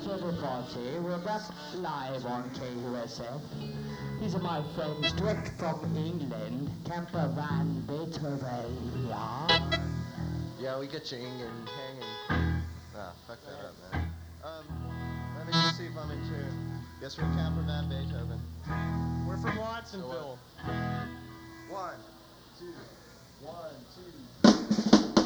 40. We're back live on KUSF. These are my friends direct from England, Camper Van Beethoven. Yeah, we get you hanging. Ah, fuck that up, man. Let me just see if I'm in tune. Guess we're Camper Van Beethoven. We're from Watsonville. One, two, 1, 2.